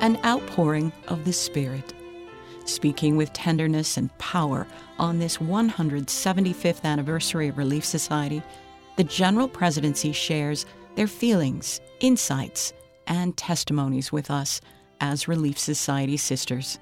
an outpouring of the Spirit. Speaking with tenderness and power on this 175th anniversary of Relief Society, the General Presidency shares their feelings, insights, and testimonies with us as Relief Society sisters.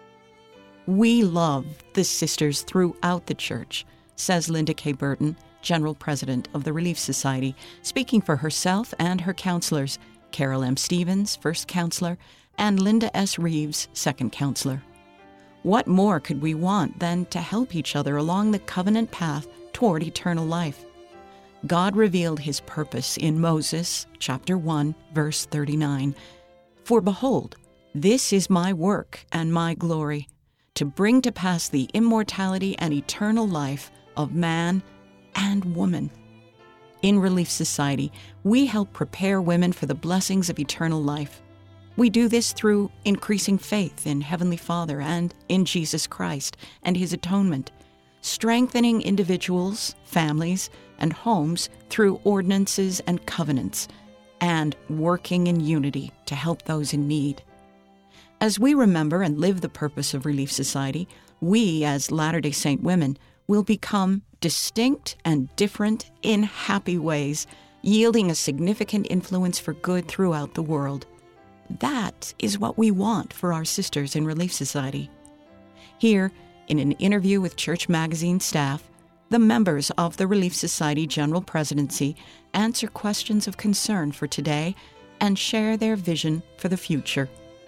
We love the sisters throughout the Church, says Linda K. Burton, General President of the Relief Society, speaking for herself and her counselors, Carol M. Stevens, First Counselor, and Linda S. Reeves, Second Counselor. What more could we want than to help each other along the covenant path toward eternal life? God revealed his purpose in Moses, chapter 1, verse 39. For behold, this is my work and my glory, to bring to pass the immortality and eternal life of man and woman. In Relief Society, we help prepare women for the blessings of eternal life. We do this through increasing faith in Heavenly Father and in Jesus Christ and his atonement, strengthening individuals, families, and homes through ordinances and covenants, and working in unity to help those in need. As we remember and live the purpose of Relief Society, we, as Latter-day Saint women, will become distinct and different in happy ways, yielding a significant influence for good throughout the world. That is what we want for our sisters in Relief Society. Here, in an interview with Church Magazine staff, the members of the Relief Society General Presidency answer questions of concern for today and share their vision for the future.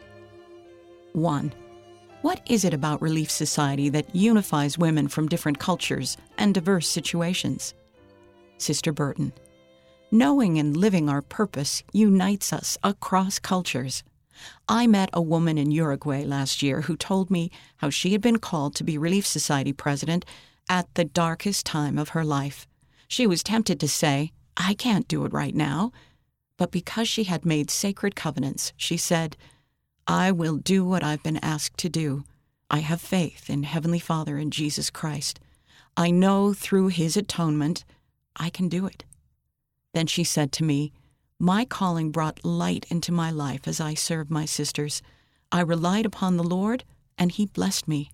1. What is it about Relief Society that unifies women from different cultures and diverse situations? Sister Burton. Knowing and living our purpose unites us across cultures. I met a woman in Uruguay last year who told me how she had been called to be Relief Society president at the darkest time of her life. She was tempted to say, I can't do it right now. But because she had made sacred covenants, she said, I will do what I've been asked to do. I have faith in Heavenly Father and Jesus Christ. I know through his atonement, I can do it. Then she said to me, my calling brought light into my life as I served my sisters. I relied upon the Lord, and he blessed me.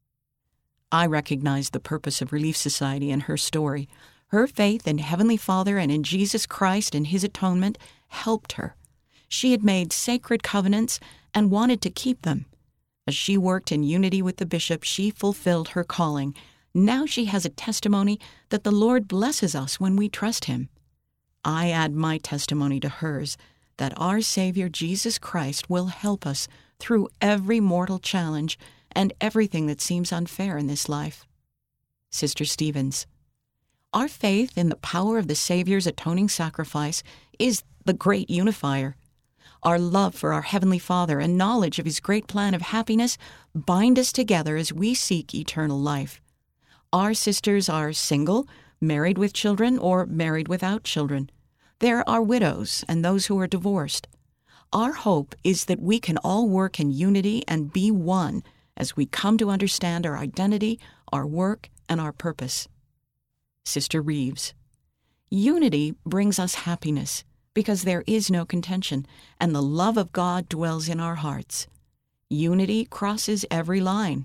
I recognized the purpose of Relief Society in her story. Her faith in Heavenly Father and in Jesus Christ and his atonement helped her. She had made sacred covenants and wanted to keep them. As she worked in unity with the bishop, she fulfilled her calling. Now she has a testimony that the Lord blesses us when we trust him. I add my testimony to hers, that our Savior Jesus Christ will help us through every mortal challenge and everything that seems unfair in this life. Sister Stevens. Our faith in the power of the Savior's atoning sacrifice is the great unifier. Our love for our Heavenly Father and knowledge of his great plan of happiness bind us together as we seek eternal life. Our sisters are single, married with children, or married without children. There are widows and those who are divorced. Our hope is that we can all work in unity and be one as we come to understand our identity, our work, and our purpose. Sister Reeves. Unity brings us happiness because there is no contention, and the love of God dwells in our hearts. Unity crosses every line.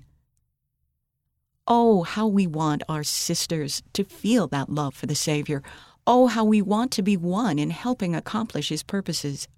Oh, how we want our sisters to feel that love for the Savior. Oh, how we want to be one in helping accomplish his purposes.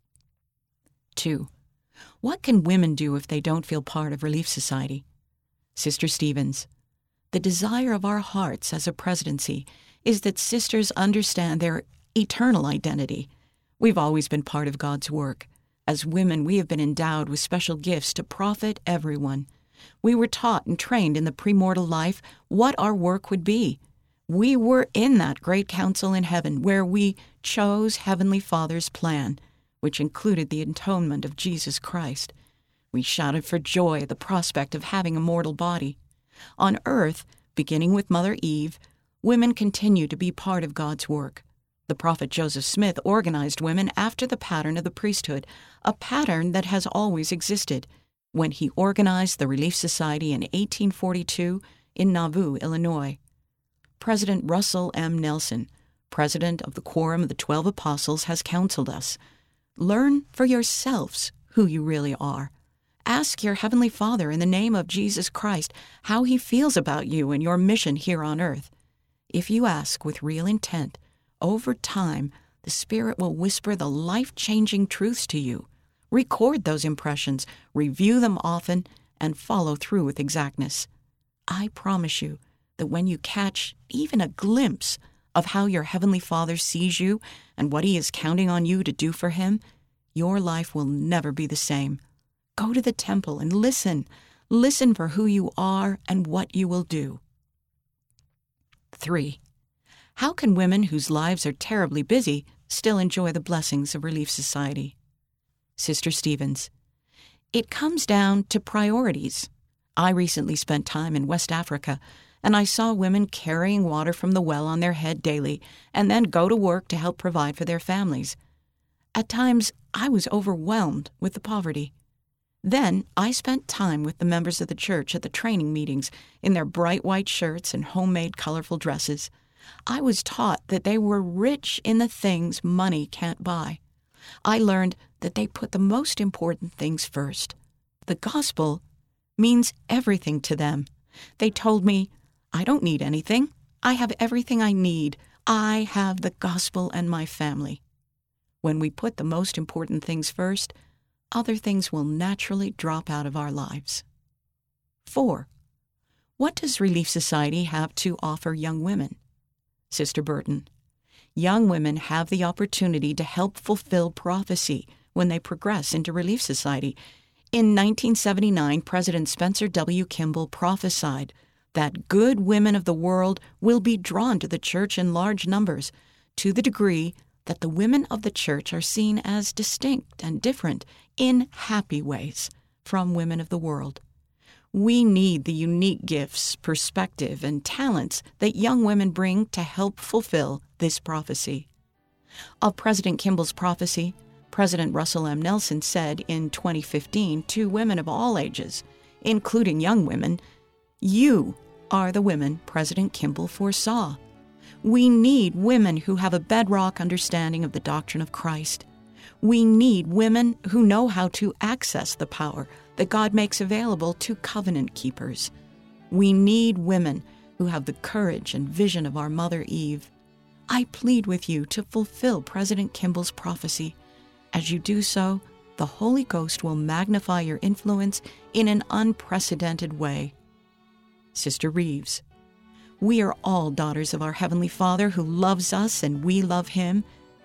2. What can women do if they don't feel part of Relief Society? Sister Stevens. The desire of our hearts as a presidency is that sisters understand their eternal identity. We've always been part of God's work. As women, we have been endowed with special gifts to profit everyone. We were taught and trained in the premortal life what our work would be. We were in that great council in heaven where we chose Heavenly Father's plan, which included the atonement of Jesus Christ. We shouted for joy at the prospect of having a mortal body. On earth, beginning with Mother Eve, women continue to be part of God's work. The prophet Joseph Smith organized women after the pattern of the priesthood, a pattern that has always existed, when he organized the Relief Society in 1842 in Nauvoo, Illinois. President Russell M. Nelson, president of the Quorum of the 12 Apostles, has counseled us. Learn for yourselves who you really are. Ask your Heavenly Father in the name of Jesus Christ how He feels about you and your mission here on earth. If you ask with real intent, over time, the Spirit will whisper the life-changing truths to you. Record those impressions, review them often, and follow through with exactness. I promise you that when you catch even a glimpse of how your Heavenly Father sees you and what He is counting on you to do for Him, your life will never be the same. Go to the temple and listen. Listen for who you are and what you will do. 3. How can women whose lives are terribly busy still enjoy the blessings of Relief Society? Sister Stevens, it comes down to priorities. I recently spent time in West Africa, and I saw women carrying water from the well on their head daily and then go to work to help provide for their families. At times, I was overwhelmed with the poverty. Then I spent time with the members of the church at the training meetings in their bright white shirts and homemade colorful dresses. I was taught that they were rich in the things money can't buy. I learned that they put the most important things first. The gospel means everything to them. They told me, I don't need anything. I have everything I need. I have the gospel and my family. When we put the most important things first, other things will naturally drop out of our lives. 4. What does Relief Society have to offer young women? Sister Burton, young women have the opportunity to help fulfill prophecy when they progress into Relief Society. In 1979, President Spencer W. Kimball prophesied that good women of the world will be drawn to the church in large numbers, to the degree that the women of the church are seen as distinct and different in happy ways from women of the world. We need the unique gifts, perspective, and talents that young women bring to help fulfill this prophecy. Of President Kimball's prophecy, President Russell M. Nelson said in 2015 to women of all ages, including young women, "You are the women President Kimball foresaw." We need women who have a bedrock understanding of the doctrine of Christ. We need women who know how to access the power that God makes available to covenant keepers. We need women who have the courage and vision of our Mother Eve. I plead with you to fulfill President Kimball's prophecy. As you do so, the Holy Ghost will magnify your influence in an unprecedented way. Sister Reeves, we are all daughters of our Heavenly Father who loves us and we love Him.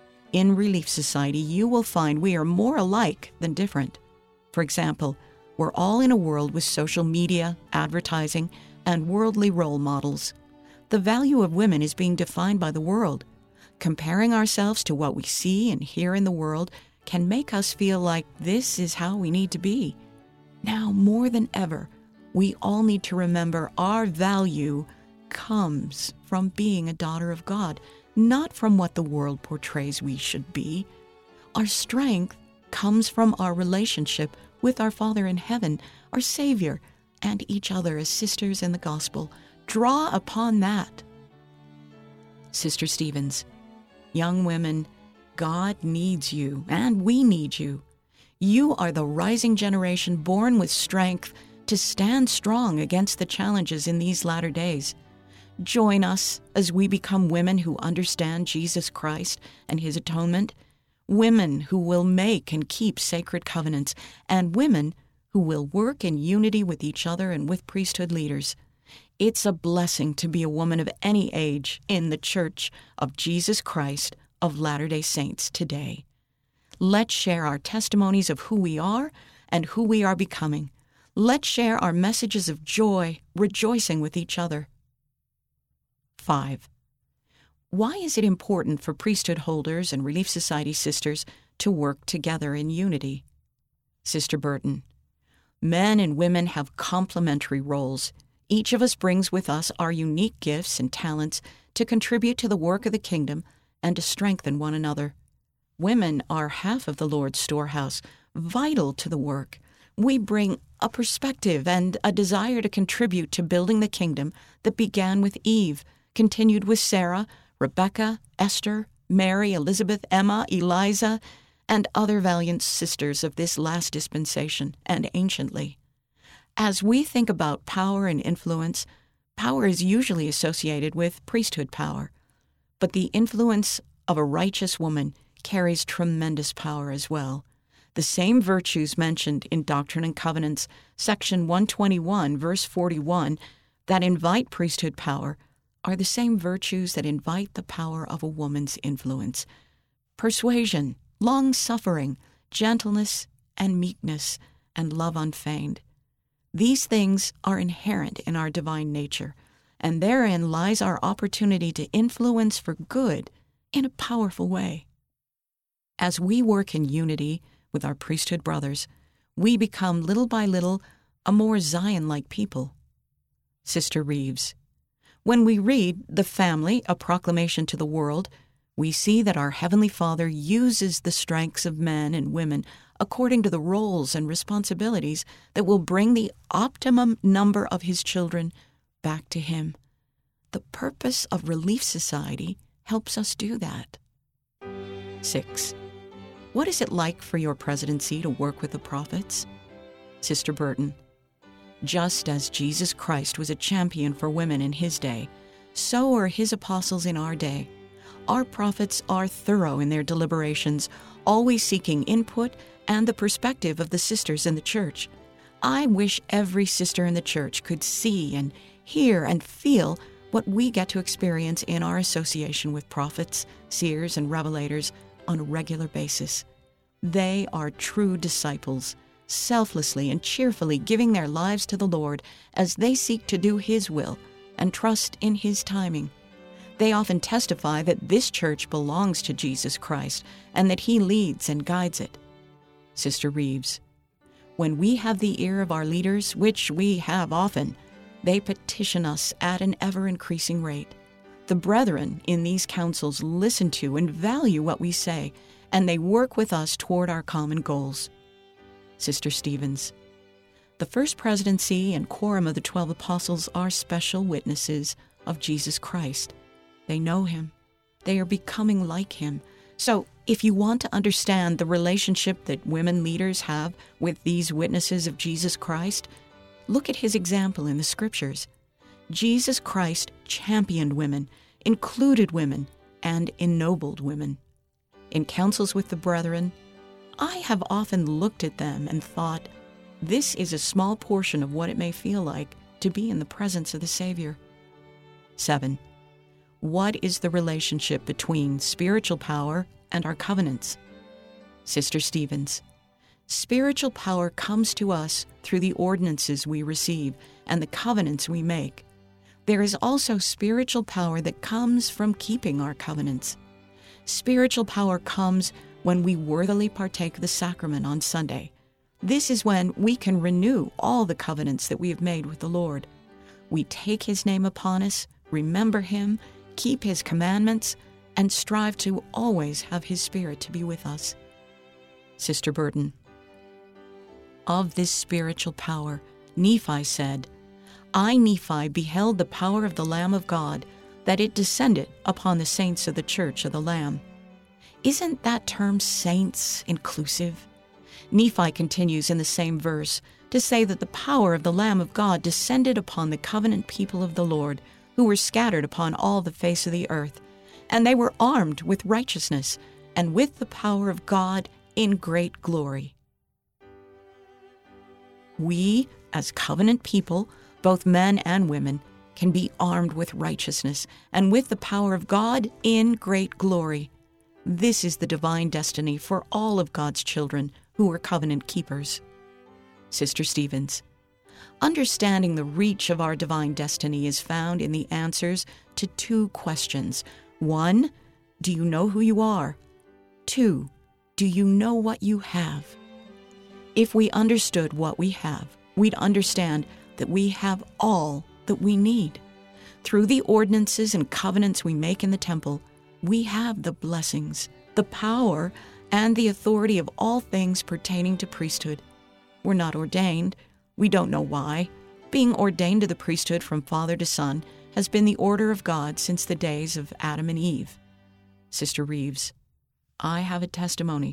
In Relief Society, you will find we are more alike than different. For example, we're all in a world with social media, advertising, and worldly role models. The value of women is being defined by the world. Comparing ourselves to what we see and hear in the world can make us feel like this is how we need to be. Now, more than ever, we all need to remember our value comes from being a daughter of God, not from what the world portrays we should be. Our strength comes from our relationship with our Father in heaven, our Savior, and each other as sisters in the gospel. Draw upon that. Sister Stevens, young women, God needs you, and we need you. You are the rising generation born with strength to stand strong against the challenges in these latter days. Join us as we become women who understand Jesus Christ and His atonement, women who will make and keep sacred covenants, and women who will work in unity with each other and with priesthood leaders. It's a blessing to be a woman of any age in the Church of Jesus Christ of Latter-day Saints today. Let's share our testimonies of who we are and who we are becoming. Let's share our messages of joy, rejoicing with each other. 5. Why is it important for priesthood holders and Relief Society sisters to work together in unity? Sister Burton, men and women have complementary roles. Each of us brings with us our unique gifts and talents to contribute to the work of the kingdom and to strengthen one another. Women are half of the Lord's storehouse, vital to the work. We bring a perspective and a desire to contribute to building the kingdom that began with Eve, continued with Sarah, Rebecca, Esther, Mary, Elizabeth, Emma, Eliza, and other valiant sisters of this last dispensation and anciently. As we think about power and influence, power is usually associated with priesthood power, but the influence of a righteous woman carries tremendous power as well. The same virtues mentioned in Doctrine and Covenants, section 121, verse 41, that invite priesthood power are the same virtues that invite the power of a woman's influence. Persuasion, long-suffering, gentleness, and meekness, and love unfeigned. These things are inherent in our divine nature, and therein lies our opportunity to influence for good in a powerful way. As we work in unity with our priesthood brothers, we become little by little a more Zion-like people. Sister Reeves. When we read The Family, A Proclamation to the World, we see that our Heavenly Father uses the strengths of men and women according to the roles and responsibilities that will bring the optimum number of His children back to Him. The purpose of Relief Society helps us do that. 6. What is it like for your presidency to work with the prophets? Sister Burton. Just as Jesus Christ was a champion for women in His day, so are His apostles in our day. Our prophets are thorough in their deliberations, always seeking input and the perspective of the sisters in the church. I wish every sister in the church could see and hear and feel what we get to experience in our association with prophets, seers, and revelators on a regular basis. They are true disciples, selflessly and cheerfully giving their lives to the Lord as they seek to do His will and trust in His timing. They often testify that this church belongs to Jesus Christ and that He leads and guides it. Sister Reeves. When we have the ear of our leaders, which we have often, they petition us at an ever-increasing rate. The brethren in these councils listen to and value what we say, and they work with us toward our common goals. Sister Stevens. The First Presidency and Quorum of the 12 Apostles are special witnesses of Jesus Christ. They know Him. They are becoming like Him. So, if you want to understand the relationship that women leaders have with these witnesses of Jesus Christ, look at His example in the Scriptures. Jesus Christ championed women, included women, and ennobled women. In councils with the brethren, I have often looked at them and thought, this is a small portion of what it may feel like to be in the presence of the Savior. 7. What is the relationship between spiritual power and our covenants? Sister Stevens. Spiritual power comes to us through the ordinances we receive and the covenants we make. There is also spiritual power that comes from keeping our covenants. Spiritual power comes when we worthily partake of the sacrament on Sunday. This is when we can renew all the covenants that we have made with the Lord. We take His name upon us, remember Him, keep His commandments, and strive to always have His Spirit to be with us. Sister Burton. Of this spiritual power, Nephi said, I, Nephi, beheld the power of the Lamb of God, that it descended upon the saints of the Church of the Lamb. Isn't that term saints inclusive? Nephi continues in the same verse to say that the power of the Lamb of God descended upon the covenant people of the Lord, who were scattered upon all the face of the earth, and they were armed with righteousness and with the power of God in great glory. We, as covenant people, both men and women, can be armed with righteousness and with the power of God in great glory. This is the divine destiny for all of God's children who are covenant keepers. Sister Stevens. Understanding the reach of our divine destiny is found in the answers to 2 questions. 1, do you know who you are? 2, do you know what you have? If we understood what we have, we'd understand that we have all that we need. Through the ordinances and covenants we make in the temple, we have the blessings, the power, and the authority of all things pertaining to priesthood. We're not ordained. We don't know why. Being ordained to the priesthood from father to son has been the order of God since the days of Adam and Eve. Sister Reeves. I have a testimony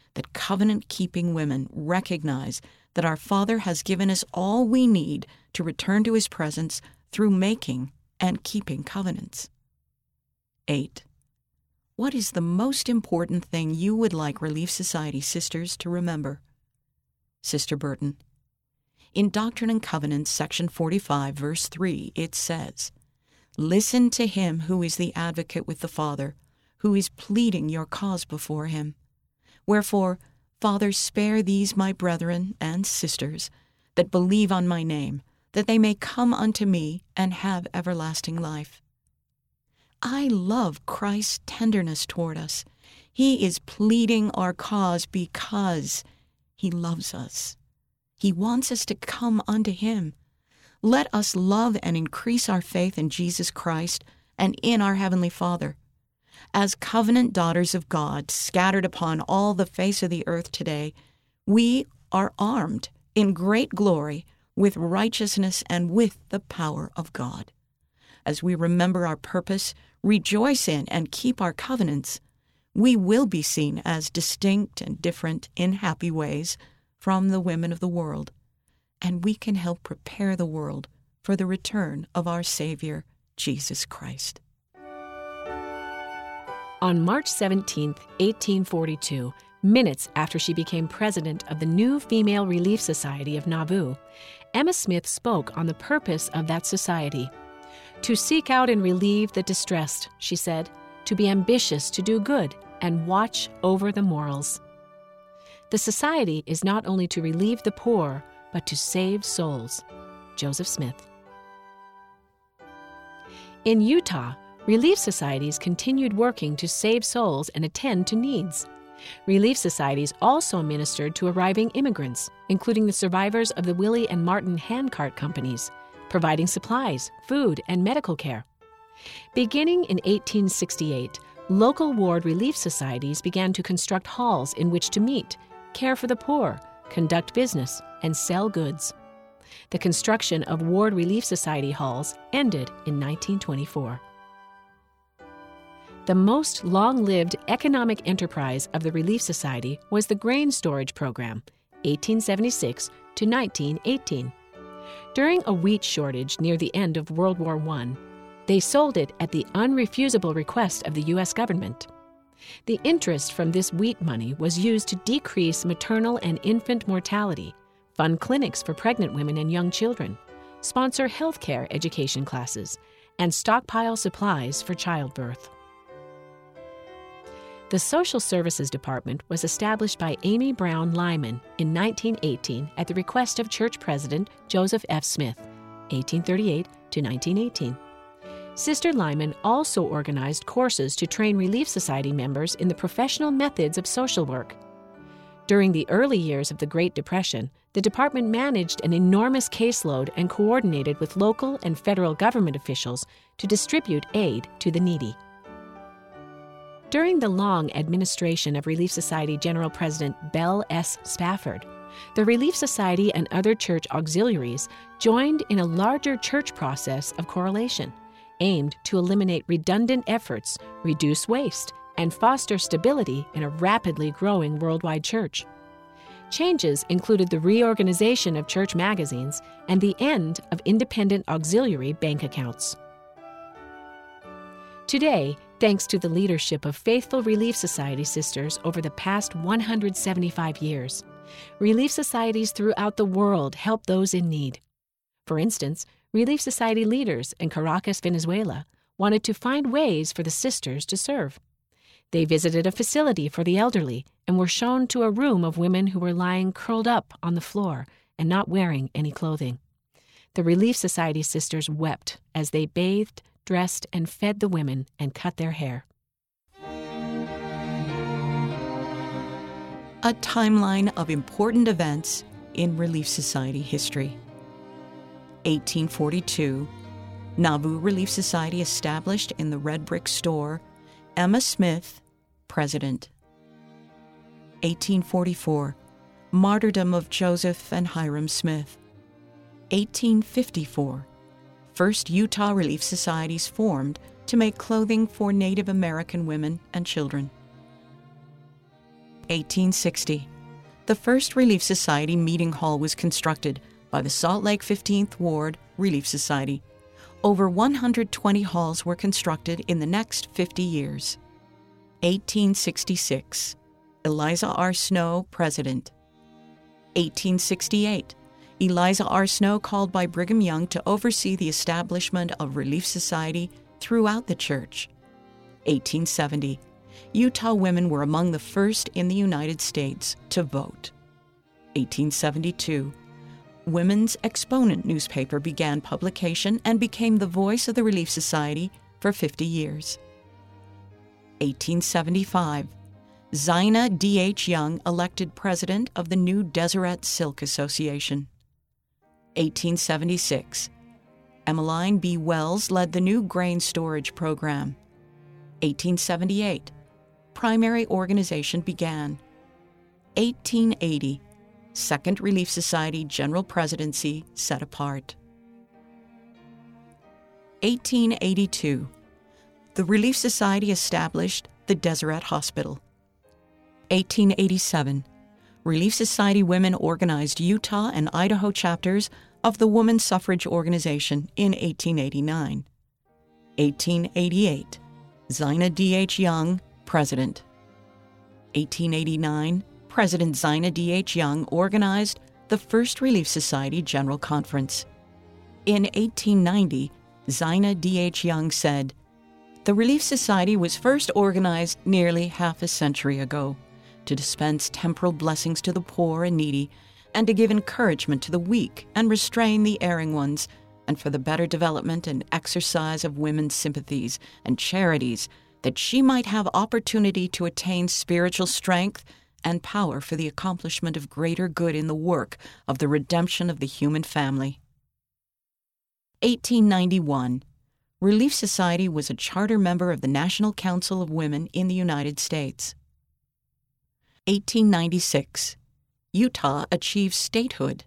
that covenant-keeping women recognize that our Father has given us all we need to return to His presence through making and keeping covenants. 8. What is the most important thing you would like Relief Society sisters to remember? Sister Burton. In Doctrine and Covenants, section 45, verse 3, it says, "Listen to him who is the advocate with the Father, who is pleading your cause before him. Wherefore, Father, spare these my brethren and sisters that believe on my name, that they may come unto me and have everlasting life." I love Christ's tenderness toward us. He is pleading our cause because He loves us. He wants us to come unto Him. Let us love and increase our faith in Jesus Christ and in our Heavenly Father. As covenant daughters of God scattered upon all the face of the earth today, we are armed in great glory with righteousness and with the power of God. As we remember our purpose, rejoice in, and keep our covenants, we will be seen as distinct and different in happy ways from the women of the world, and we can help prepare the world for the return of our Savior, Jesus Christ. On March 17, 1842, minutes after she became president of the new Female Relief Society of Nauvoo, Emma Smith spoke on the purpose of that society. "To seek out and relieve the distressed," she said, "to be ambitious to do good and watch over the morals." The society is not only to relieve the poor, but to save souls. Joseph Smith. In Utah, relief societies continued working to save souls and attend to needs. Relief societies also ministered to arriving immigrants, including the survivors of the Willie and Martin handcart companies, providing supplies, food, and medical care. Beginning in 1868, local ward relief societies began to construct halls in which to meet, care for the poor, conduct business, and sell goods. The construction of ward relief society halls ended in 1924. The most long-lived economic enterprise of the Relief Society was the grain storage program, 1876 to 1918. During a wheat shortage near the end of World War I, they sold it at the unrefusable request of the U.S. government. The interest from this wheat money was used to decrease maternal and infant mortality, fund clinics for pregnant women and young children, sponsor healthcare education classes, and stockpile supplies for childbirth. The Social Services Department was established by Amy Brown Lyman in 1918 at the request of Church President Joseph F. Smith, 1838 to 1918. Sister Lyman also organized courses to train Relief Society members in the professional methods of social work. During the early years of the Great Depression, the department managed an enormous caseload and coordinated with local and federal government officials to distribute aid to the needy. During the long administration of Relief Society General President Belle S. Spafford, the Relief Society and other church auxiliaries joined in a larger church process of correlation, aimed to eliminate redundant efforts, reduce waste, and foster stability in a rapidly growing worldwide church. Changes included the reorganization of church magazines and the end of independent auxiliary bank accounts. Today, thanks to the leadership of faithful Relief Society sisters over the past 175 years, Relief Societies throughout the world help those in need. For instance, Relief Society leaders in Caracas, Venezuela, wanted to find ways for the sisters to serve. They visited a facility for the elderly and were shown to a room of women who were lying curled up on the floor and not wearing any clothing. The Relief Society sisters wept as they bathed, dressed, and fed the women and cut their hair. A timeline of important events in Relief Society history. 1842, Nauvoo Relief Society established in the red brick store. Emma Smith, President. 1844, Martyrdom of Joseph and Hiram Smith. 1854, First Utah Relief Societies formed to make clothing for Native American women and children. 1860, the first Relief Society meeting hall was constructed by the Salt Lake 15th Ward Relief Society. Over 120 halls were constructed in the next 50 years. 1866, Eliza R. Snow, President. 1868, Eliza R. Snow called by Brigham Young to oversee the establishment of Relief Society throughout the church. 1870, Utah women were among the first in the United States to vote. 1872, Women's Exponent newspaper began publication and became the voice of the Relief Society for 50 years. 1875, Zina D.H. Young elected president of the new Deseret Silk Association. 1876, Emmeline B. Wells led the new grain storage program. 1878, primary organization began. 1880, Second Relief Society General Presidency set apart. 1882, the Relief Society established the Deseret Hospital. 1887, Relief Society women organized Utah and Idaho chapters of the Woman Suffrage Organization in 1889. 1888, Zina D.H. Young, President. 1889, President Zina D.H. Young organized the First Relief Society General Conference. In 1890, Zina D.H. Young said, "The Relief Society was first organized nearly half a century ago to dispense temporal blessings to the poor and needy, and to give encouragement to the weak and restrain the erring ones, and for the better development and exercise of women's sympathies and charities, that she might have opportunity to attain spiritual strength and power for the accomplishment of greater good in the work of the redemption of the human family." 1891, Relief Society was a charter member of the National Council of Women in the United States. 1896, Utah achieved statehood.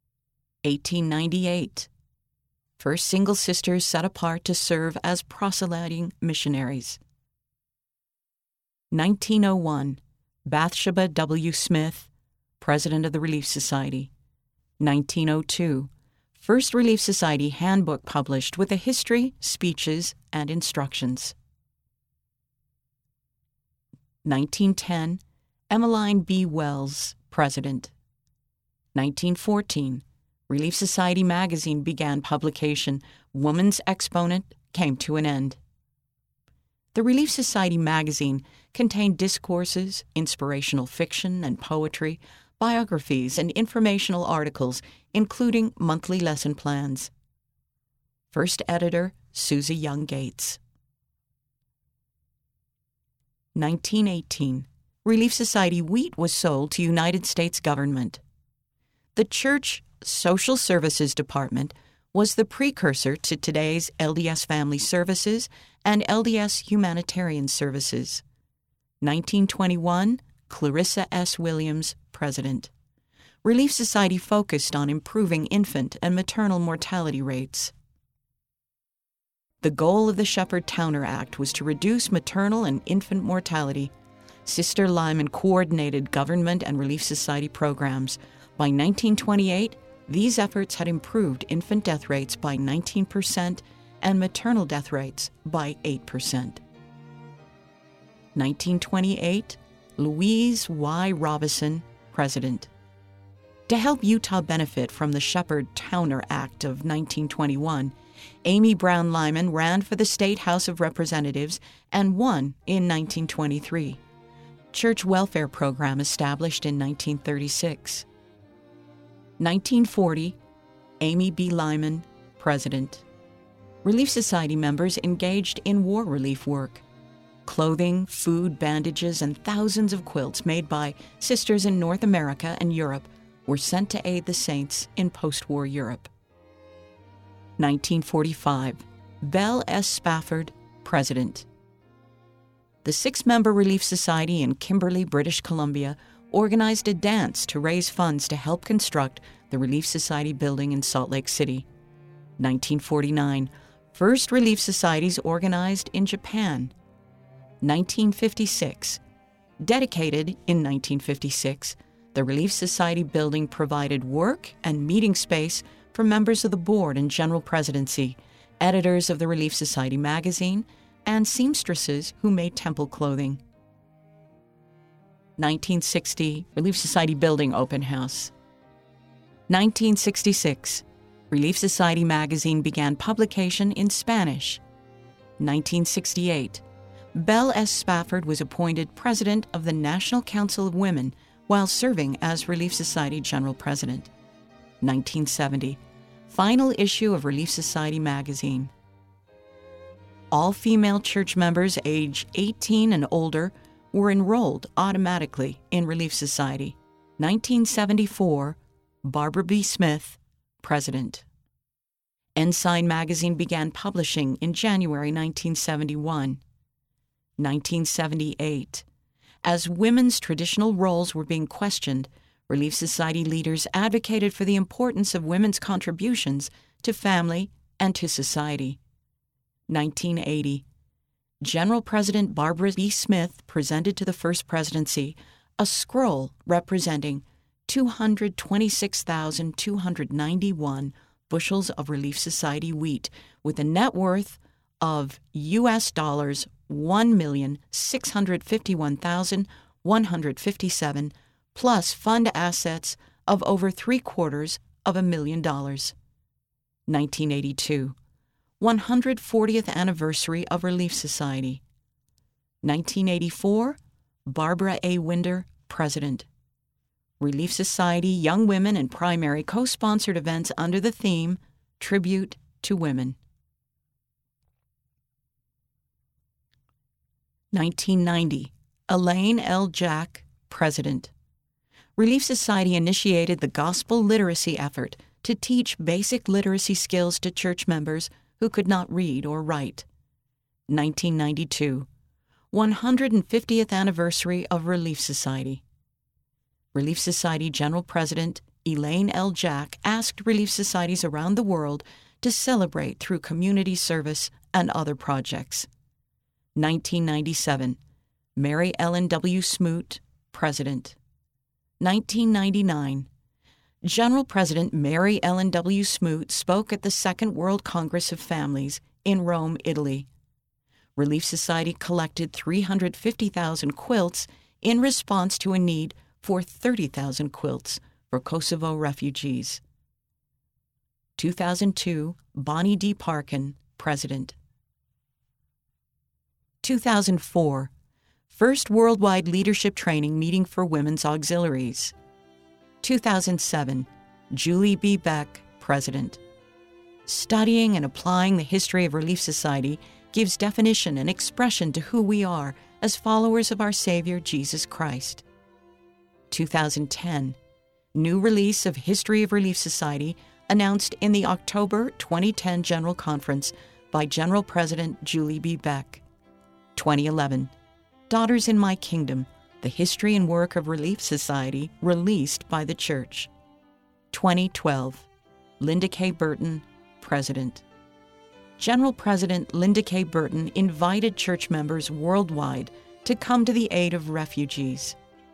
1898, first single sisters set apart to serve as proselyting missionaries. 1901, Bathsheba W. Smith, President of the Relief Society. 1902, First Relief Society Handbook published with a history, speeches, and instructions. 1910, Emmeline B. Wells, President. 1914, Relief Society magazine began publication. Woman's Exponent came to an end. The Relief Society magazine contained discourses, inspirational fiction and poetry, biographies, and informational articles, including monthly lesson plans. First editor, Susie Young Gates. 1918, Relief Society wheat was sold to United States government. The Church Social Services Department was the precursor to today's LDS Family Services and LDS Humanitarian Services. 1921, Clarissa S. Williams, President. Relief Society focused on improving infant and maternal mortality rates. The goal of the Shepherd-Towner Act was to reduce maternal and infant mortality. Sister Lyman coordinated government and Relief Society programs. By 1928, these efforts had improved infant death rates by 19% and maternal death rates by 8%. 1928, Louise Y. Robison, President. To help Utah benefit from the Shepherd-Towner Act of 1921, Amy Brown Lyman ran for the State House of Representatives and won in 1923. Church welfare program established in 1936. 1940, Amy B. Lyman, President. Relief Society members engaged in war relief work. Clothing, food, bandages, and thousands of quilts made by sisters in North America and Europe were sent to aid the saints in post-war Europe. 1945, Belle S. Spafford, President. The 6-member Relief Society in Kimberley, British Columbia, organized a dance to raise funds to help construct the Relief Society building in Salt Lake City. 1949, First Relief Societies organized in Japan. 1956, Dedicated in 1956, the Relief Society building provided work and meeting space for members of the board and general presidency, editors of the Relief Society magazine, and seamstresses who made temple clothing. 1960, Relief Society building open house. 1966, Relief Society magazine began publication in Spanish. 1968, Belle S. Spafford was appointed president of the National Council of Women while serving as Relief Society general president. 1970, final issue of Relief Society magazine. All female church members age 18 and older were enrolled automatically in Relief Society. 1974, Barbara B. Smith, president. Ensign magazine began publishing in January 1971. 1978. As women's traditional roles were being questioned, Relief Society leaders advocated for the importance of women's contributions to family and to society. 1980. General President Barbara B. Smith presented to the First Presidency a scroll representing 226,291 bushels of Relief Society wheat with a net worth of U.S. dollars 1,651,157 plus fund assets of over $750,000. 1982, 140th anniversary of Relief Society. 1984, Barbara A. Winder, president. Relief Society Young Women in Primary co-sponsored events under the theme Tribute to Women. 1990, Elaine L. Jack, president. Relief Society initiated the gospel literacy effort to teach basic literacy skills to church members who could not read or write. 1992, 150th anniversary of Relief Society. Relief Society General President Elaine L. Jack asked Relief Societies around the world to celebrate through community service and other projects. 1997, Mary Ellen W. Smoot, president. 1999, General President Mary Ellen W. Smoot spoke at the Second World Congress of Families in Rome, Italy. Relief Society collected 350,000 quilts in response to a need for 30,000 quilts for Kosovo refugees. 2002, Bonnie D. Parkin, president. 2004, First Worldwide Leadership Training Meeting for Women's Auxiliaries. 2007, Julie B. Beck, president. Studying and applying the history of Relief Society gives definition and expression to who we are as followers of our Savior, Jesus Christ. 2010, new release of History of Relief Society announced in the October 2010 General Conference by General President Julie B. Beck. 2011, Daughters in My Kingdom, the History and Work of Relief Society, released by the Church. 2012, Linda K. Burton, President. General President Linda K. Burton invited church members worldwide to come to the aid of refugees.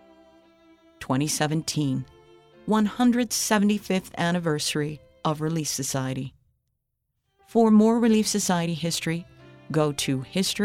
2017, 175th anniversary of Relief Society. For more Relief Society history, go to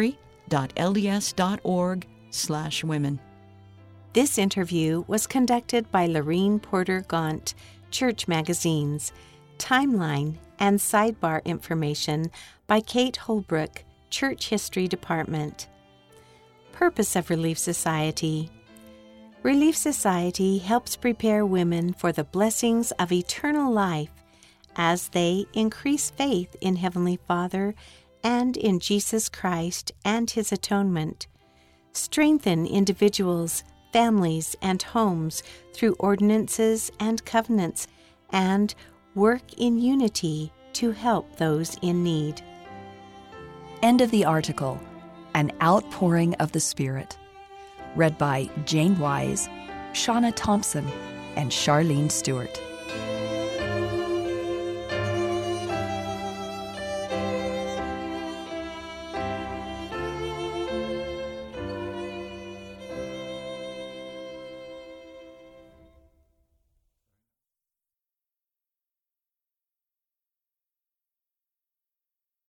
history.lds.org/women. This interview was conducted by Lorene Porter Gaunt, Church Magazines. Timeline and sidebar information by Kate Holbrook, Church History Department. Purpose of Relief Society. Relief Society helps prepare women for the blessings of eternal life as they increase faith in Heavenly Father and in Jesus Christ and His atonement, strengthen individuals, families, and homes through ordinances and covenants, and work in unity to help those in need. End of the article. An Outpouring of the Spirit. Read by Jane Wise, Shauna Thompson, and Charlene Stewart.